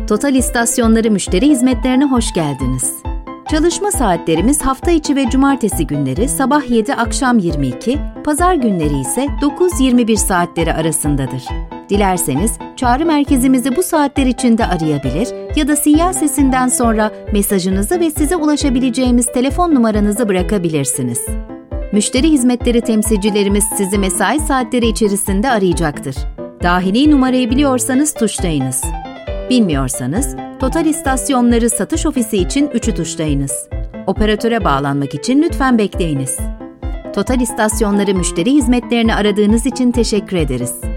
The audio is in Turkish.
Total İstasyonları müşteri hizmetlerine hoş geldiniz. Çalışma saatlerimiz hafta içi ve cumartesi günleri sabah 7 akşam 22, pazar günleri ise 9-21 saatleri arasındadır. Dilerseniz çağrı merkezimizi bu saatler içinde arayabilir ya da sinyal sesinden sonra mesajınızı ve size ulaşabileceğimiz telefon numaranızı bırakabilirsiniz. Müşteri hizmetleri temsilcilerimiz sizi mesai saatleri içerisinde arayacaktır. Dahili numarayı biliyorsanız tuşlayınız. Bilmiyorsanız Total İstasyonları satış ofisi için 3'ü tuşlayınız. Operatöre bağlanmak için lütfen bekleyiniz. Total İstasyonları müşteri hizmetlerini aradığınız için teşekkür ederiz.